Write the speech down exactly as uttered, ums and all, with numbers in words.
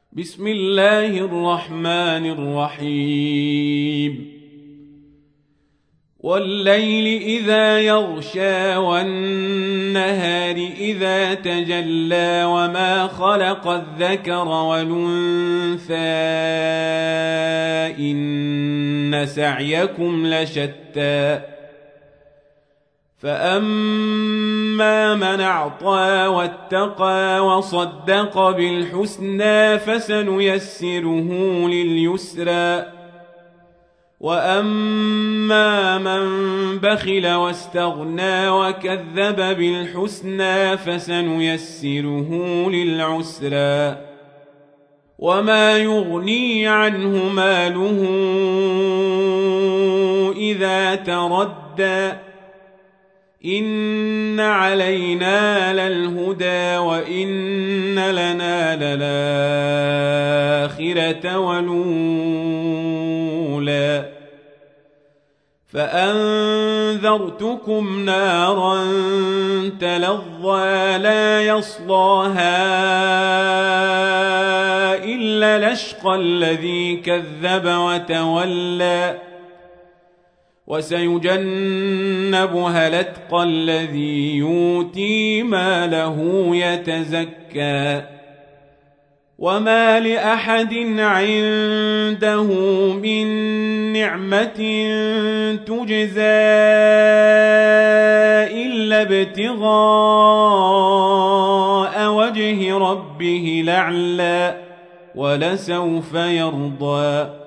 بسم الله الرحمن الرحيم والليل إذا يغشى والنهار إذا تجلى وما خلق الذكر والأنثى إن سعيكم لشتى فأما من أعطى واتقى وصدق بالحسنى فسنيسره لليسرى وأما من بخل واستغنى وكذب بالحسنى فسنيسره للعسرى وما يغني عنه ماله إذا تردى إن علينا للهدى وإن لنا للآخرة والأولى فأنذرتكم نارا تلظى لا يصلاها إلا الأشقى الذي كذب وتولى وسيجنبها الأتقى الذي يؤتي ماله يتزكى وما لأحد عنده من نعمة تجزى إلا ابتغاء وجه ربه الأعلى ولسوف يرضى